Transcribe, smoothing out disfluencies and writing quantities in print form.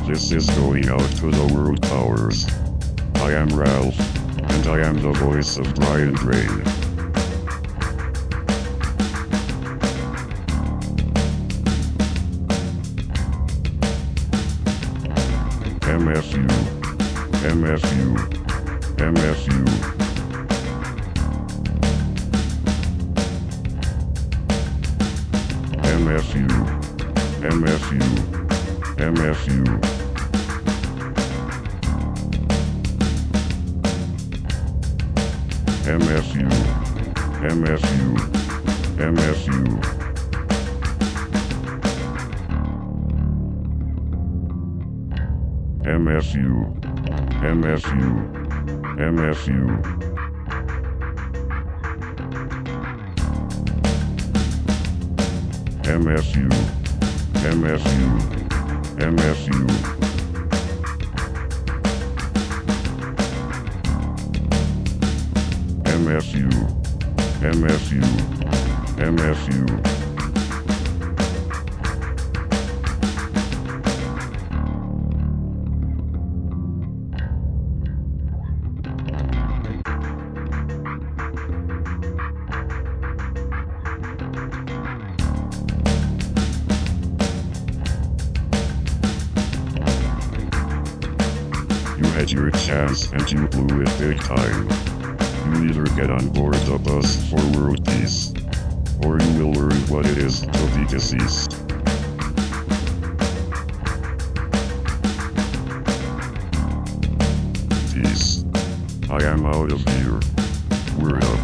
This is going out to the world powers. I am Ralph, and I am the voice of Brian Drain. MFU, MFU, MFU. MFU, MFU, MFU. MFU, MFU, MFU. MFU, MFU, MFU. MFU, MFU, MFU. MFU, MFU, MFU. You had your chance and you blew it big time. You either get on board the bus for world peace, or you will learn what it is to be deceased. Peace. I am out of here. Word up.